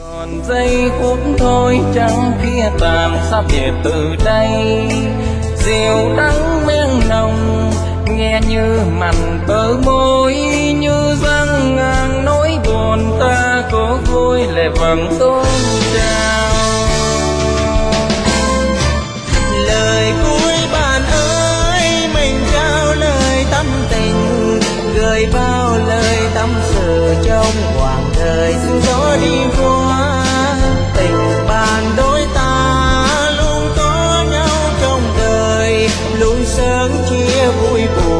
Còn giây phút thôi trăng kia tàn sắp về từ đây, rượu đắng men nồng nghe như mặn bờ môi, như răng ngang nỗi buồn ta có vui lại vẫn tôn trào. Lời cuối bạn ơi, mình trao lời tâm tình, gửi bao lời tâm sự trong quãng đời sương gió đi qua. Tình bạn đôi ta luôn có nhau trong đời, luôn sớm chia vui buồn.